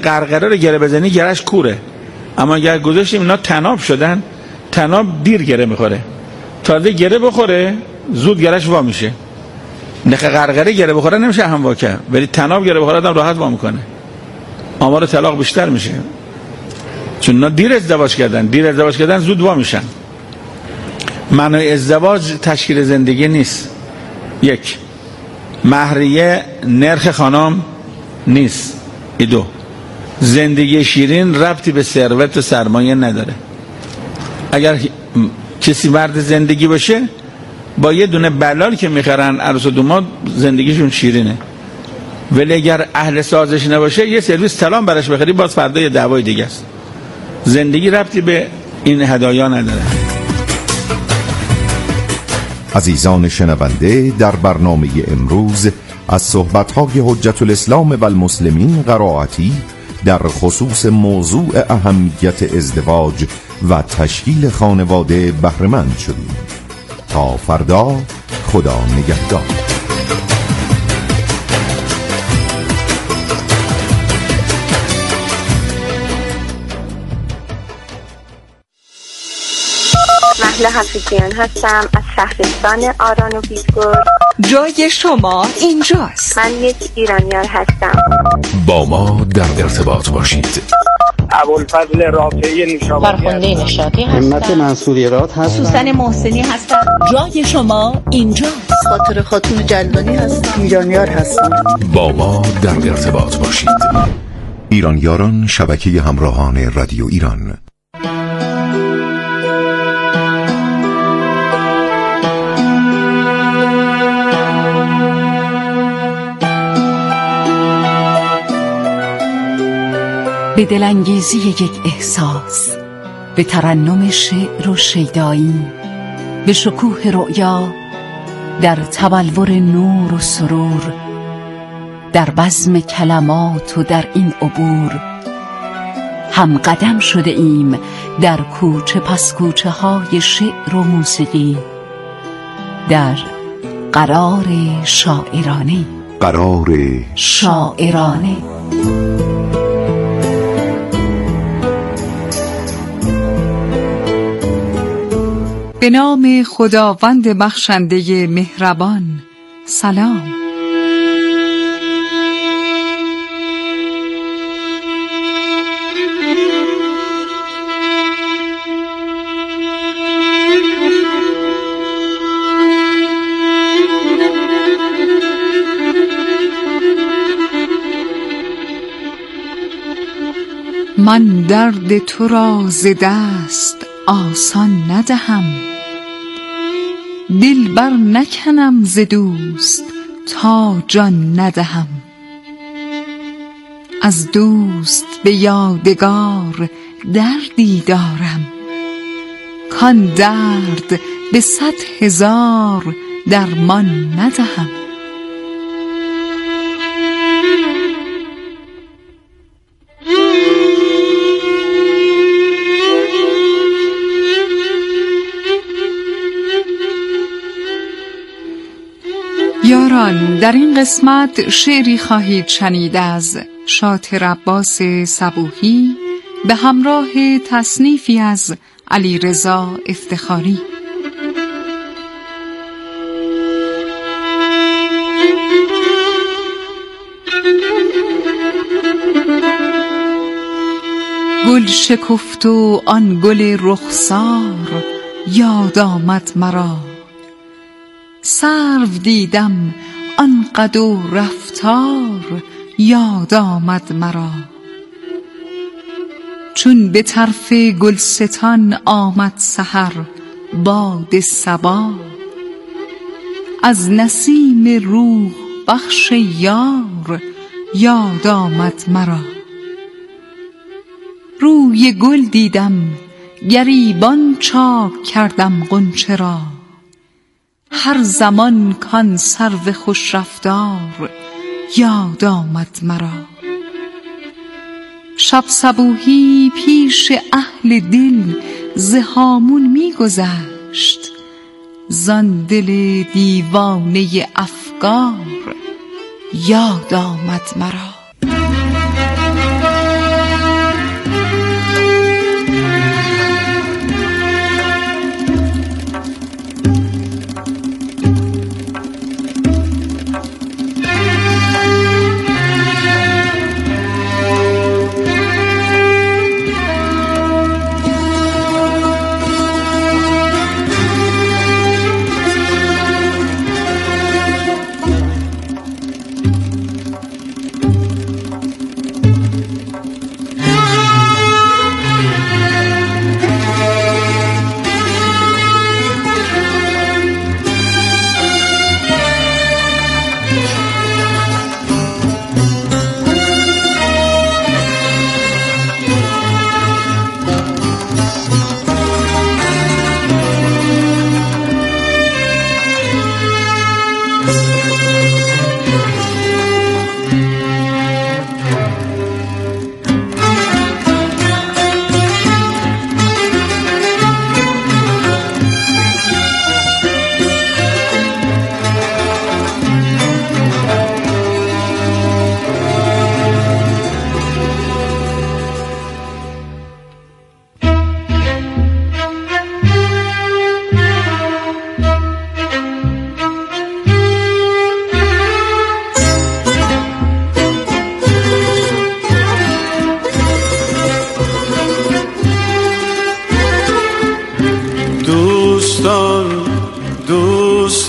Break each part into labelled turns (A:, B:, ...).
A: قرقره رو گره بزنی گرش کوره، اما اگر گذاشتیم اینا تناب شدن، تناب دیر گره میخوره، تازه گره بخوره زود گرش وا میشه. نخ قرقره گره بخوره نمیشه هم وا کرد، ولی تناب گره بخوره آدم راحت وا میکنه، آمار طلاق بیشتر میشه. چون اینا دیر ازدواج کردن زود وا میشن. معنای ازدواج تشکیل زندگی نیست. یک، مهریه نرخ خانم نیست. دو، زندگی شیرین ربطی به ثروت و سرمایه نداره. اگر کسی مرد زندگی باشه با یه دونه بلال که میخرن عروس و داماد زندگیشون شیرینه، ولی اگر اهل سازش نباشه یه سرویس سلام برش بخری باز فردا یه دعوای دیگه است. زندگی ربطی به این هدایا نداره.
B: عزیزان شنونده، در برنامه امروز از صحبت‌های حجت الاسلام و المسلمین قرائتی در خصوص موضوع اهمیت ازدواج و تشکیل خانواده بهره‌مند شدیم. تا فردا، خدا نگهدار.
C: مهله حفیظیان هستم از شهرستان آران و بیدگل.
D: جای شما اینجاست.
C: من یک ایرانیار هستم.
E: با ما در ارتباط باشید.
F: ابوالفضل رافعی نشابوری،
G: فرخنده نشاطی هستم.
H: همت منصوریرات هستم.
D: سوسن محسنی هستم. جای شما اینجاست.
G: خاطر خاتون جلانی هستم.
H: ایرانیار هستم.
E: با ما در ارتباط باشید.
B: ایرانیاران، شبکه همراهان رادیو ایران.
I: به دلانگیزی یک احساس، به ترنم شعر و شیدایی، به شکوه رؤیا، در تبلور نور و سرور، در بزم کلمات و در این عبور هم قدم شده ایم در کوچه پس کوچه های شعر و موسیقی، در قرار شاعرانه.
D: به نام خداوند بخشنده مهربان. سلام. من درد تو را ز دست آسان ندهم، دل بر نکنم ز دوست تا جان ندهم. از دوست به یادگار دردی دارم، کان درد به 100,000 درمان ندهم. یاران، در این قسمت شعری خواهید شنید از شاطر عباس صبوحی به همراه تصنیفی از علیرضا افتخاری. گل شکفت و آن گل رخسار یاد آمد مرا، سرو دیدم آن قد و رفتار یاد آمد مرا. چون به طرف گلستان آمد سحر باد صبا، از نسیم روح بخش یار یاد آمد مرا. روی گل دیدم گریبان چاک کردم غنچه را، هر زمان کان سرو خوش رفتار یاد آمد مرا. شب صبوحی پیش اهل دل ز هامون می گذشت، زان دل دیوانه افگار یاد آمد مرا.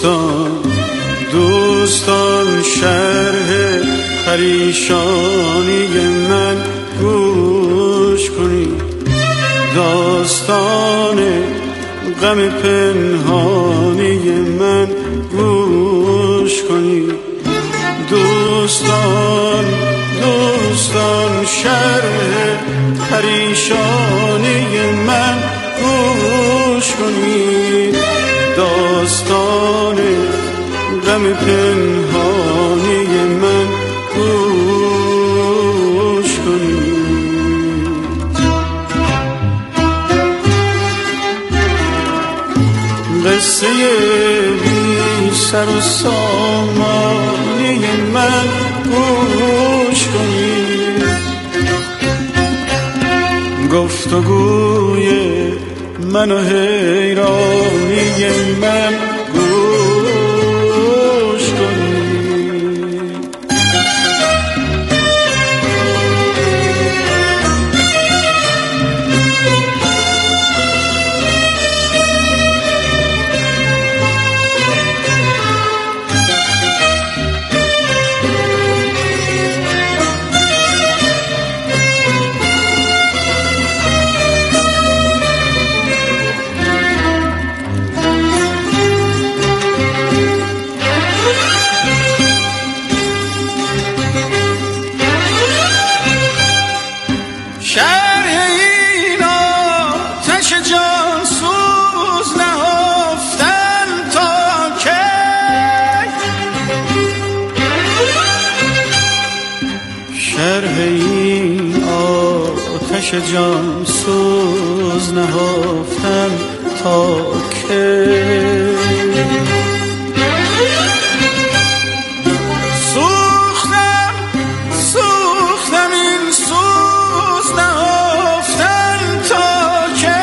J: دوستان شرح پریشانی من گوش کنید، داستان غم پنهانی من گوش کنید. دوستان شرح پریشانی من گوش کنید، داستان غم پنهانی من گوش کنید. قصه بی سر و سامانی من گوش کنید، گفتگوی من و حیرانی من گوش کنید. جان سوز نهفتن تا که سوختم این سوز نهفتن تا که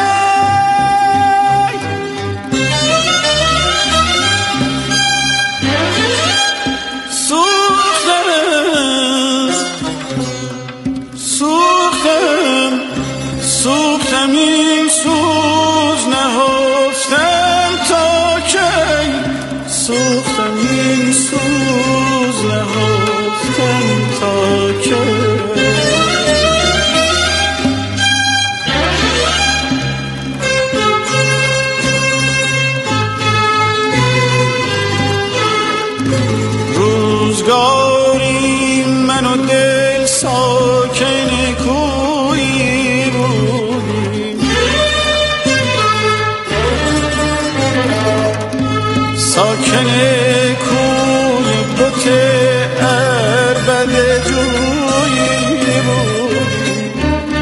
J: سوختم این سوز نهفتم تا کی، سوختم این سوز نهفتم تا کی. روزگاری من و دل ساکن کویی بودیم، ساکن کوی بت عربد جویی بودیم.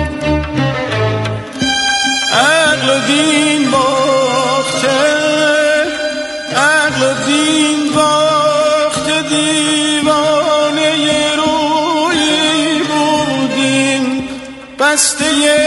J: عقل و دین باخته، عقل و دین باخته، دیوانه رویی بودیم. بسته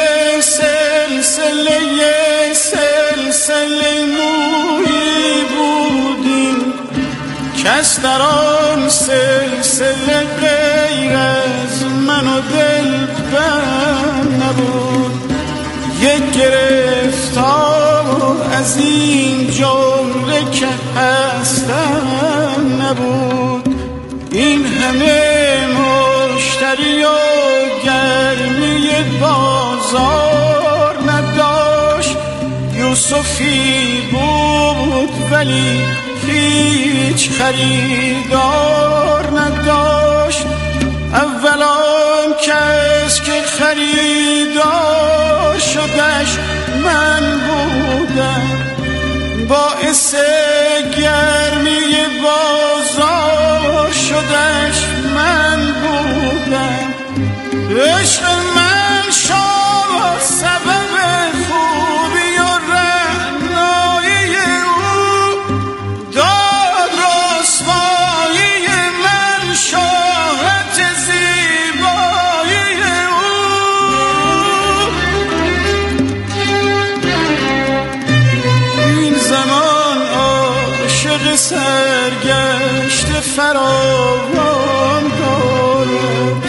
J: سلسله مویی بودیم، کس در آن سلسله غیر از من و دلبر نبود. یک گرفتار از این جمله که هستم نبود. این همه مشتری و گرمی بازار نداشت. یوسفی بود ولی هیچ خریدار نداشت. اولان کس که خریدار شدش من بودم، باعث گرمی بازار شدش من بودم. عشق من شد سبب خوبی و رعنایی او، داد رسوایی من شهرت زیبایی او. این زمان عاشق سرگشت فراوان دارد،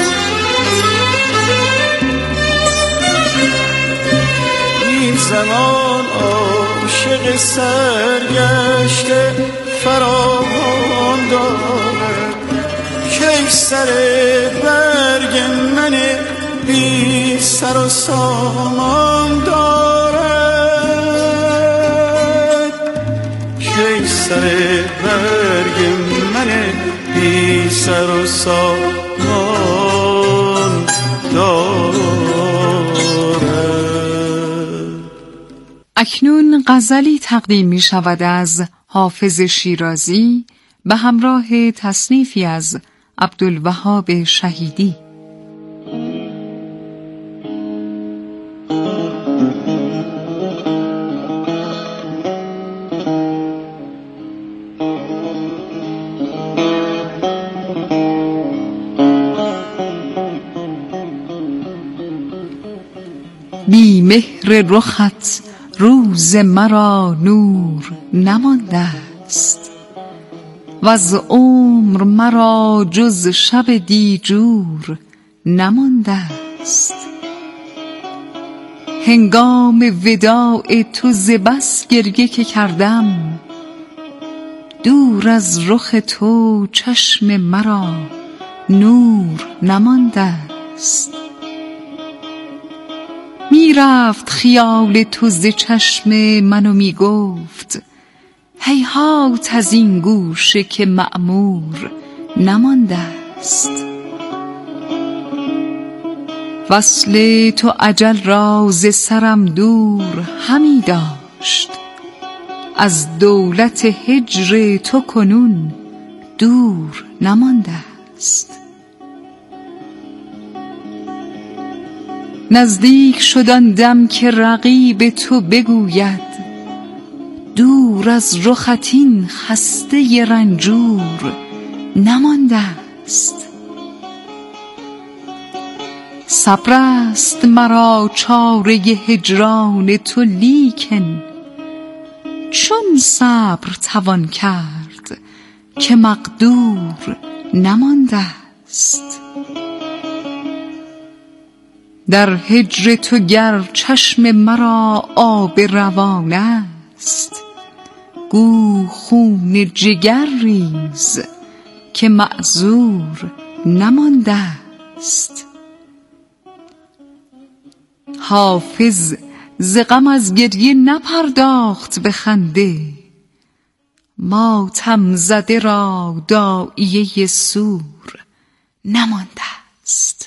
J: این زمان عاشق سرگشت فراوان دارد، کی سر برگ من بی سر و سامان دارد، کی سر برگ من بی سر و سامان دارد.
D: اکنون غزلی تقدیم می شود از حافظ شیرازی به همراه تصنیفی از عبدالوهاب شهیدی. بی مهر رخت روز مرا نور نمانده است، و از عمر مرا جز شب دیجور نمانده است. هنگام وداع تو ز بس گریه که کردم، دور از رخ تو چشم مرا نور نمانده است. می رفت خیال تو ز چشم من و می گفت، هیهات از این گوشه که مأمور نمانده است. وصل تو اجل را ز سرم دور همی داشت، از دولت هجر تو کنون دور نمانده است. نزدیک شد آن دم که رقیب تو بگوید، دور از رخت این خسته رنجور نمانده است. صبر است مرا چاره هجران تو، لیکن چون صبر توان کرد که مقدور نمانده است. در هجر تو گر چشم مرا آب روان است، گو خون جگر ریز که معذور نمانده است. حافظ ز غم از گریه نپرداخت به خنده، ماتم زده را داعیه سور نمانده است.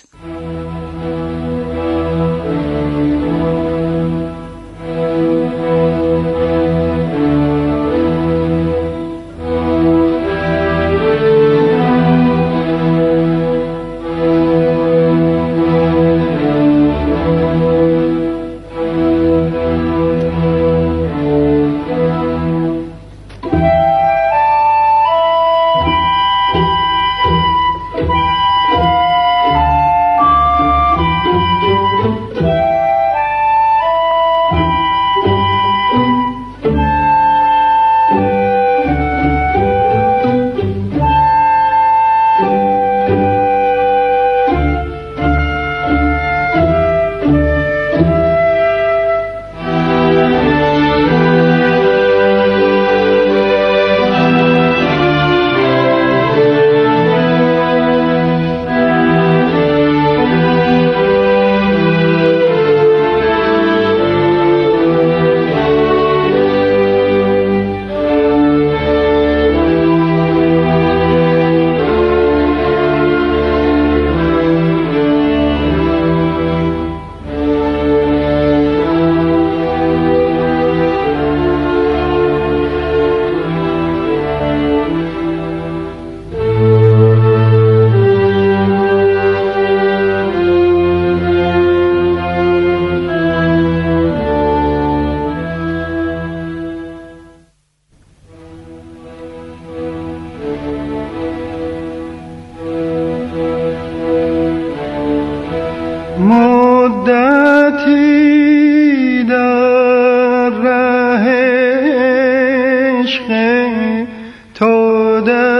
J: مدتی در ره عشق تو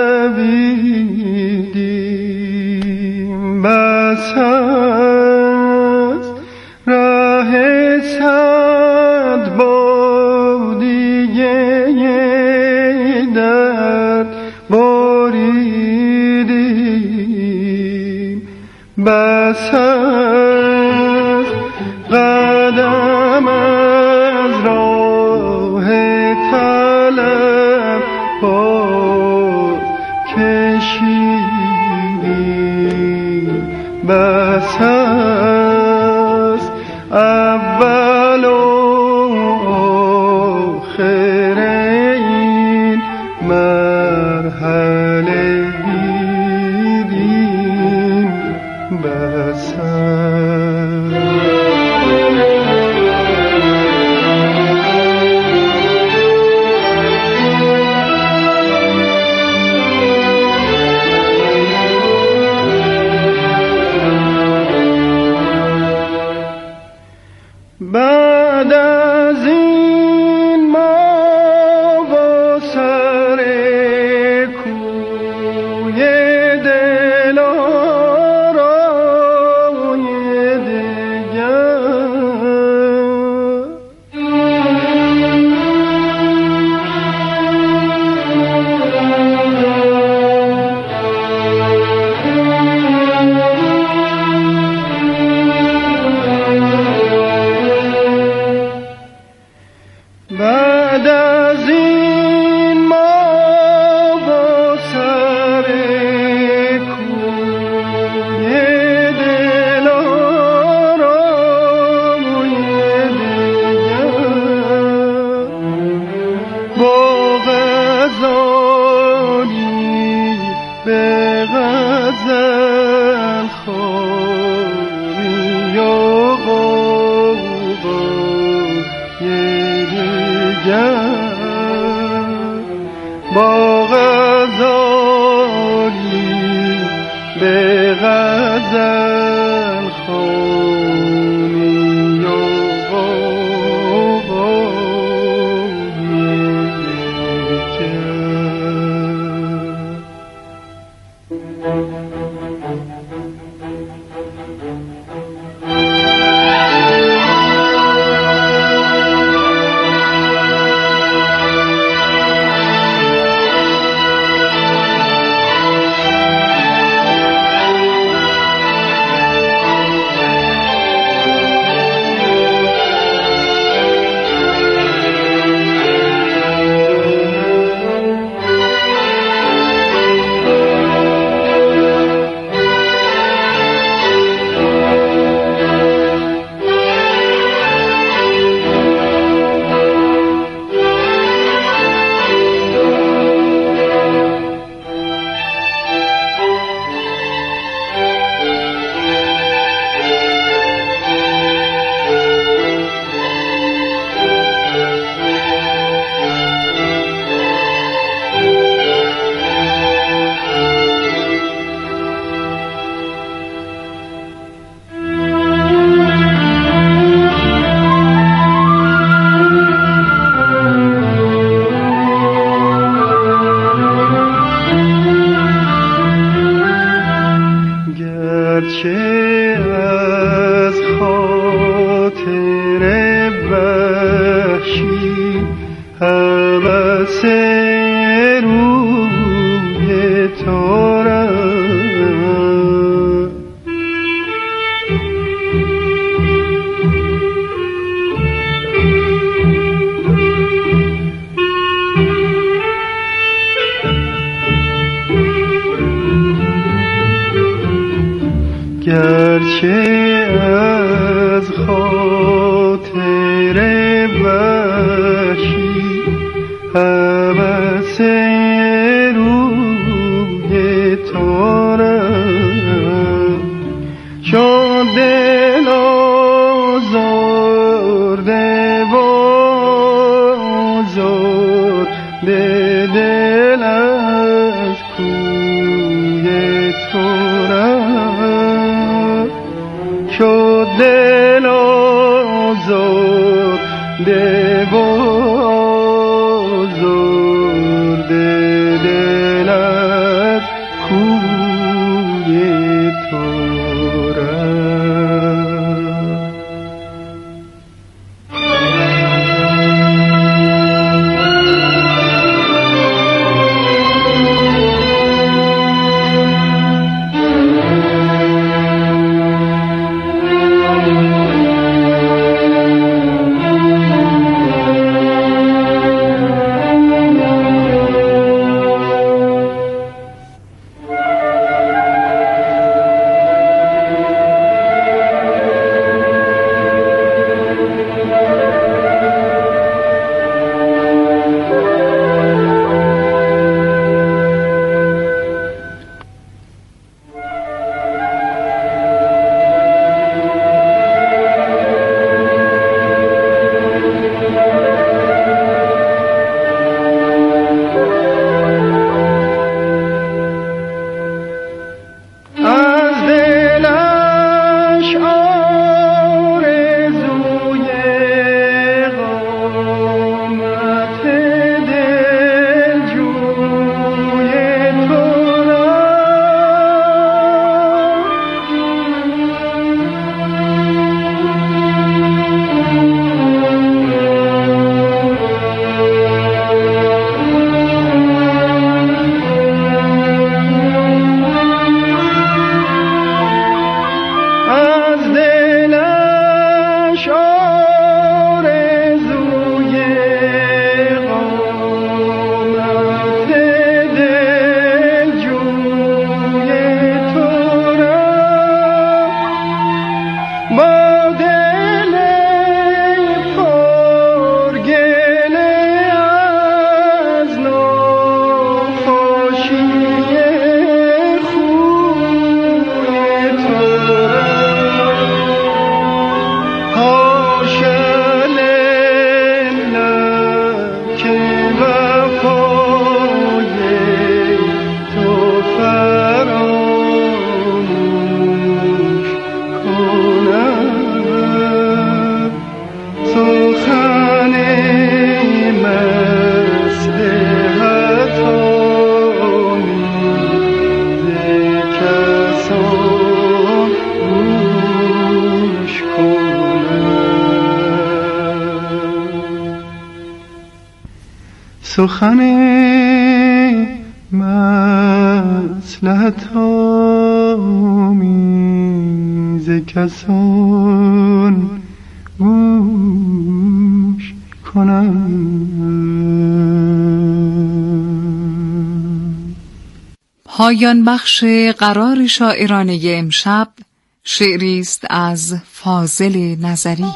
J: دویدیم، بس است راه صد بادیه در بس است قدم از راه طلب باز کشیدیم، بس است اول و آخر این مرحله دیدیم، بس بعد از این ما با سر کوی دلارای دگر بعد از این ما با سر کوی دلارای دگر با غزالی به غزل خوانی و با غزالی به غزل خوانی و گرچه از خاطر وحشی هوس روی تو رفت، گرچه از خاطر وحشی هوس روی تو رفت، چون دل آزرده و آزرده دل از کوی تو رفت، شد دل آزرده و آزرده دل از کوی تو رفت. سخن مصلحت آمیز کسان گوش کنند.
D: پایان بخش قرار شاعرانه امشب شعری است از فاضل نظری.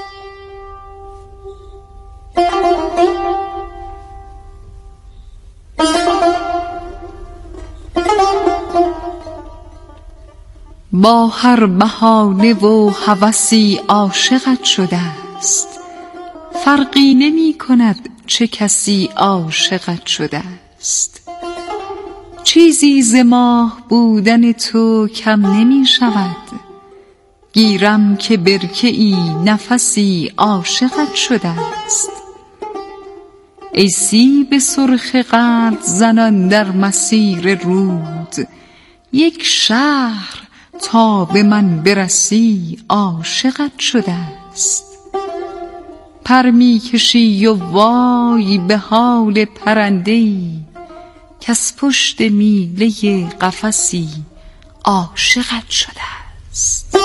D: با هر بهانه و هوسی عاشقت شده است، فرقی نمی کند چه کسی عاشقت شده است. چیزی ز ماه بودن تو کم نمی شود، گیرم که برکه ای نفسی عاشقت شده است. ای سیب سرخ قند زنان در مسیر رود، یک شهر تا به من برسی عاشقت شده است. پر می کشی و وای به حال پرنده‌ای، کز پشت میله قفسی عاشقت شده است.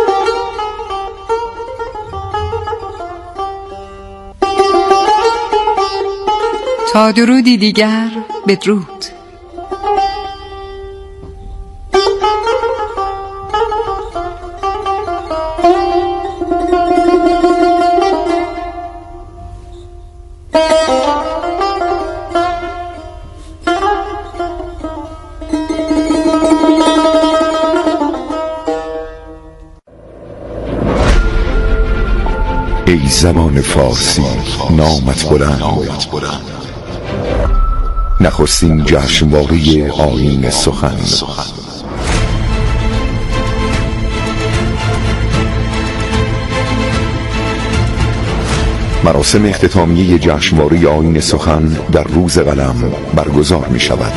D: تا درودی دیگر، بدرود.
B: ای زبان فارسی نامت بلند، نخستین جشنواره آیین سخن. مراسم اختتامیه جشنواره آیین سخن در روز قلم برگزار می شود.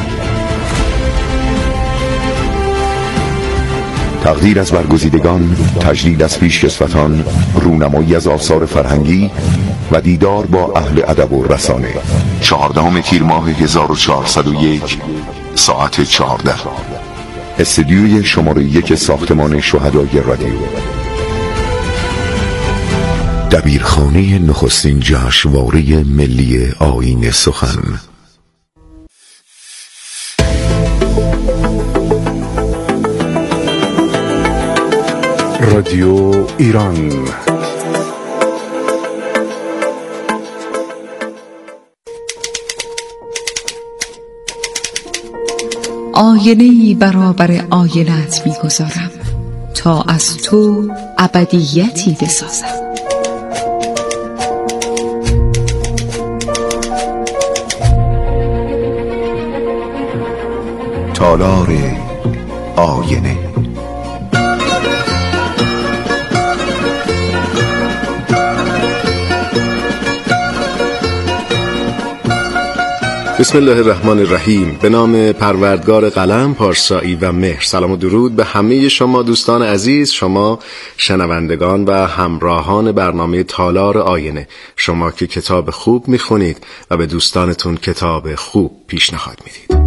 B: تقدیر از برگزیدگان، تجلیل از پیشکسوتان، رونمایی از آثار فرهنگی و دیدار با اهل ادب و رسانه. 14 تیر ماه 1401 ساعت 14. استودیوی شماره 1 ساختمان شهدای رادیو. دبیرخانه نخستین جشنواره ملی آیین سخن.
E: رادیو ایران.
D: آینه‌ای برابر آینه‌ات می‌گذارم تا از تو ابدیتی بسازم.
B: تالار آینه.
K: بسم الله الرحمن الرحیم. به نام پروردگار قلم، پارسایی و مهر. سلام و درود به همه شما دوستان عزیز، شما شنوندگان و همراهان برنامه تالار آینه، شما که کتاب خوب میخونید و به دوستانتون کتاب خوب پیشنهاد میدید.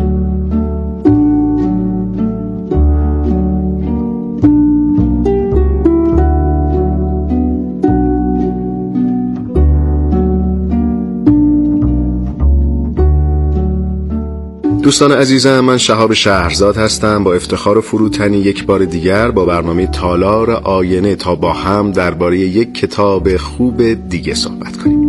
K: دوستان عزیزم، من شهاب شهرزاد هستم. با افتخار و فروتنی یک بار دیگر با برنامه تالار آینه تا با هم درباره یک کتاب خوب دیگه صحبت کنیم.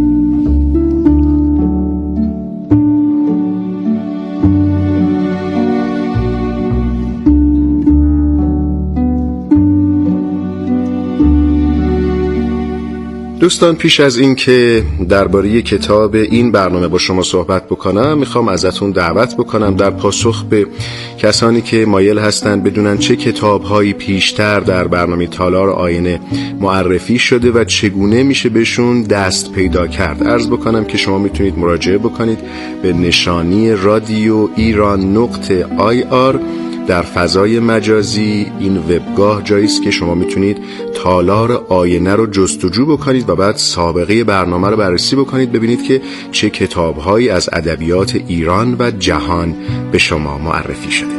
K: دوستان، پیش از این که درباره کتاب این برنامه با شما صحبت بکنم، میخوام ازتون دعوت بکنم در پاسخ به کسانی که مایل هستند بدونن چه کتاب‌هایی پیشتر در برنامه تالار آینه معرفی شده و چگونه میشه بهشون دست پیدا کرد. عرض بکنم که شما میتونید مراجعه بکنید به نشانی رادیو ایران .ir در فضای مجازی این وبگاه جایی است که شما میتونید تالار آینه رو جستجو بکنید و بعد سابقه برنامه رو بررسی بکنید، ببینید که چه کتاب‌هایی از ادبیات ایران و جهان به شما معرفی شده.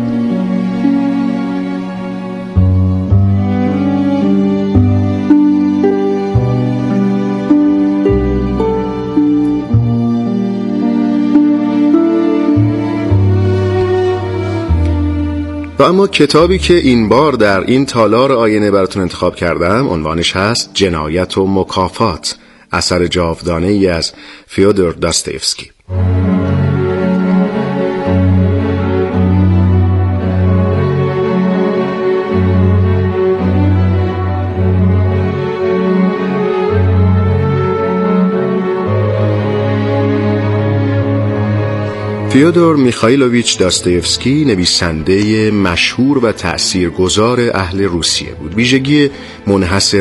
K: و اما کتابی که این بار در این تالار آینه براتون انتخاب کردم عنوانش هست جنایت و مکافات، اثر جاودانه ای از فیودور داستایوفسکی. فیودور میخائیلوویچ داستایوفسکی نویسنده مشهور و تأثیرگذار اهل روسیه بود. ویژگی منحصر